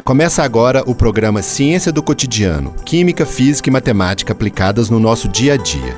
Começa agora o programa Ciência do Cotidiano, Química, Física e Matemática aplicadas no nosso dia a dia.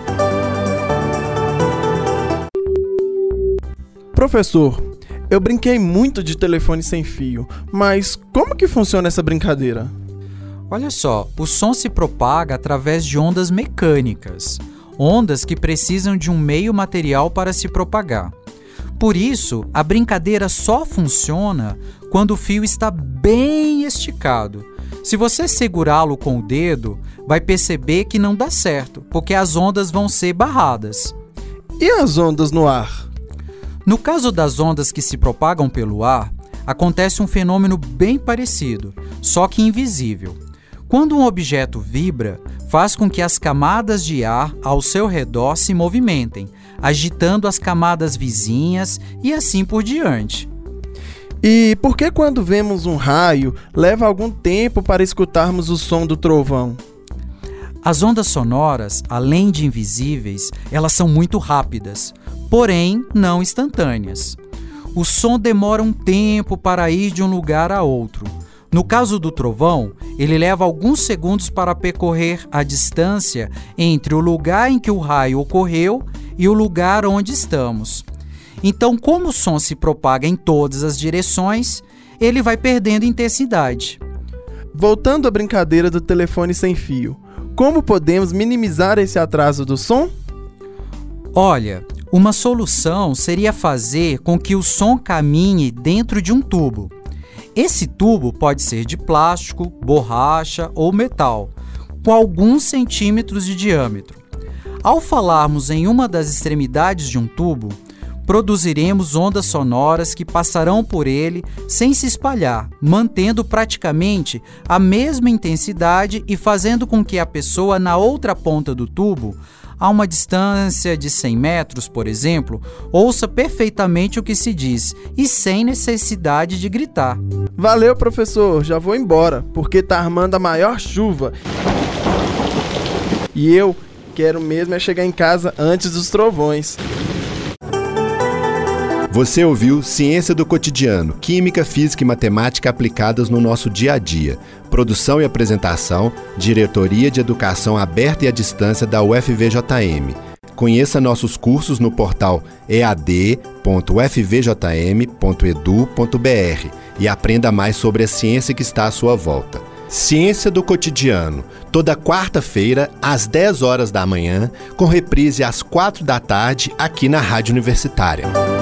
Professor, eu brinquei muito de telefone sem fio, mas como que funciona essa brincadeira? Olha só, o som se propaga através de ondas mecânicas, ondas que precisam de um meio material para se propagar. Por isso, a brincadeira só funciona quando o fio está bem esticado. Se você segurá-lo com o dedo, vai perceber que não dá certo, porque as ondas vão ser barradas. E as ondas no ar? No caso das ondas que se propagam pelo ar, acontece um fenômeno bem parecido, só que invisível. Quando um objeto vibra, faz com que as camadas de ar ao seu redor se movimentem, agitando as camadas vizinhas e assim por diante. E por que quando vemos um raio, leva algum tempo para escutarmos o som do trovão? As ondas sonoras, além de invisíveis, elas são muito rápidas, porém não instantâneas. O som demora um tempo para ir de um lugar a outro. No caso do trovão, ele leva alguns segundos para percorrer a distância entre o lugar em que o raio ocorreu e o lugar onde estamos. Então, como o som se propaga em todas as direções, ele vai perdendo intensidade. Voltando à brincadeira do telefone sem fio, como podemos minimizar esse atraso do som? Olha, uma solução seria fazer com que o som caminhe dentro de um tubo. Esse tubo pode ser de plástico, borracha ou metal, com alguns centímetros de diâmetro. Ao falarmos em uma das extremidades de um tubo, produziremos ondas sonoras que passarão por ele sem se espalhar, mantendo praticamente a mesma intensidade e fazendo com que a pessoa na outra ponta do tubo, a uma distância de 100 metros, por exemplo, ouça perfeitamente o que se diz e sem necessidade de gritar. Valeu, professor, já vou embora, porque tá armando a maior chuva. E eu quero mesmo é chegar em casa antes dos trovões. Você ouviu Ciência do Cotidiano, Química, Física e Matemática aplicadas no nosso dia a dia. Produção e apresentação, Diretoria de Educação Aberta e à Distância da UFVJM. Conheça nossos cursos no portal ead.ufvjm.edu.br e aprenda mais sobre a ciência que está à sua volta. Ciência do Cotidiano, toda quarta-feira, às 10 horas da manhã, com reprise às 4 da tarde, aqui na Rádio Universitária.